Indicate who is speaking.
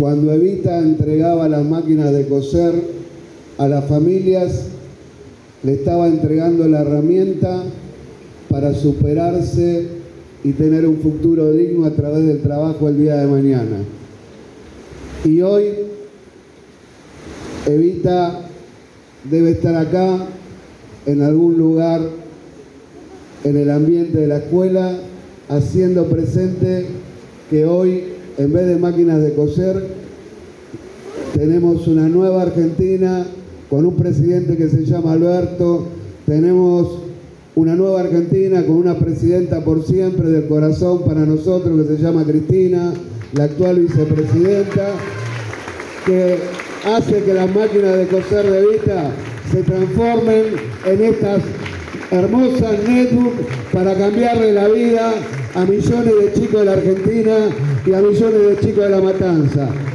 Speaker 1: Cuando Evita entregaba las máquinas de coser a las familias, le estaba entregando la herramienta para superarse y tener un futuro digno a través del trabajo el día de mañana. Y hoy Evita debe estar acá, en algún lugar, en el ambiente de la escuela, haciendo presente que hoy, en vez de máquinas de coser, tenemos una nueva Argentina con un presidente que se llama Alberto, tenemos una nueva Argentina con una presidenta por siempre del corazón para nosotros que se llama Cristina, la actual vicepresidenta, que hace que las máquinas de coser de Evita se transformen en estas hermosas netbooks para cambiarle la vida a millones de chicos de la Argentina y a millones de chicos de La Matanza.